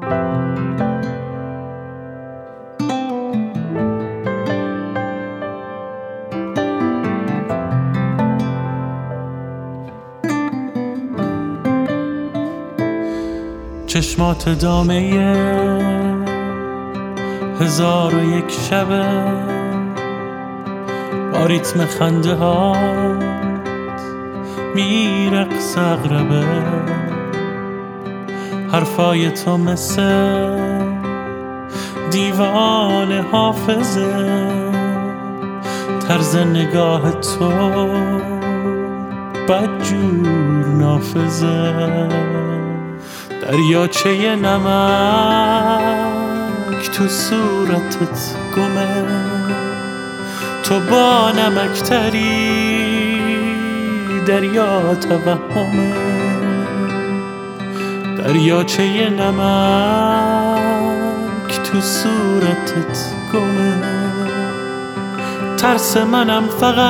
چشمات دامه 1001 شبه، با ریتم خنده هات میرقص اغربه. حرفای تو مثل دیوان حافظه، طرز نگاه تو بدجور نافذه. دریاچه نمک تو صورتت گمه، تو با نمکتری دریا توهمه. دریاچه نمک تو صورتت گمه، ترس منم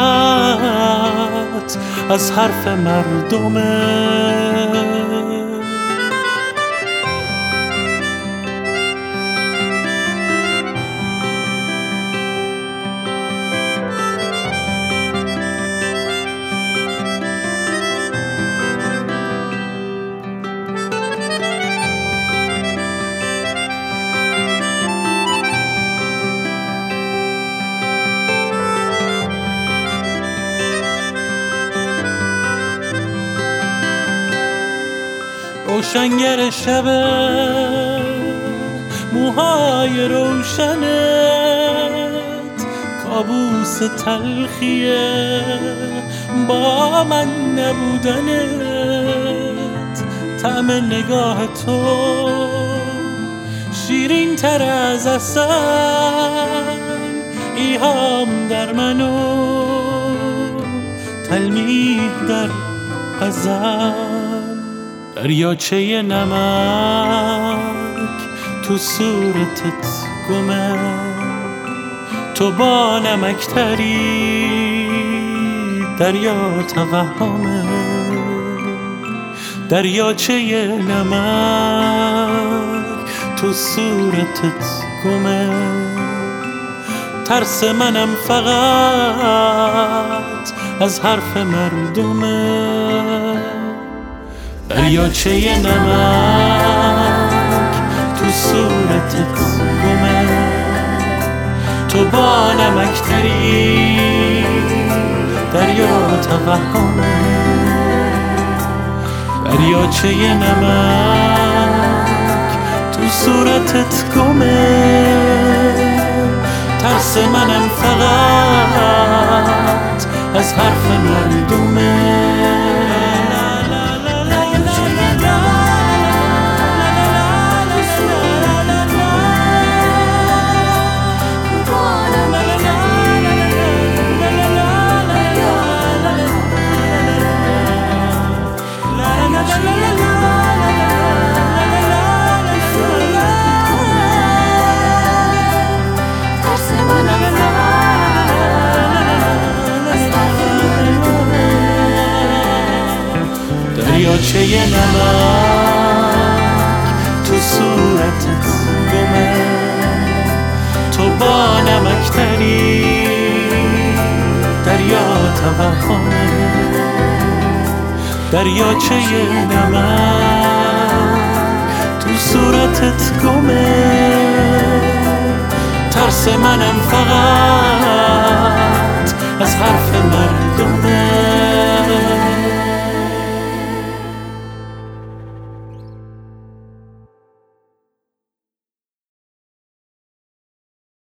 فقط از حرف مردمه. روشنگر شبه، موهای روشنت کابوس تلخیه، با من نبودنت طعم نگاه تو شیرین تر از عسل. ایهام در منو تلمیح در غزل. دریاچه نمک تو صورتت گمه، تو با نمکتری دریا توهمه. دریاچه نمک تو صورتت گمه، ترس منم فقط از حرف مردمه. دریاچه نمک تو صورتت گمه، تو با نمکتری دریا توهمه. دریاچه نمک تو صورتت گمه، ترس منم فقط از حرف مردمه. دریاچه نمک تو صورتت گمه، تو با نمکتری دریا توهمه. دریاچه نمک تو صورتت گمه، ترس منم فقط از حرف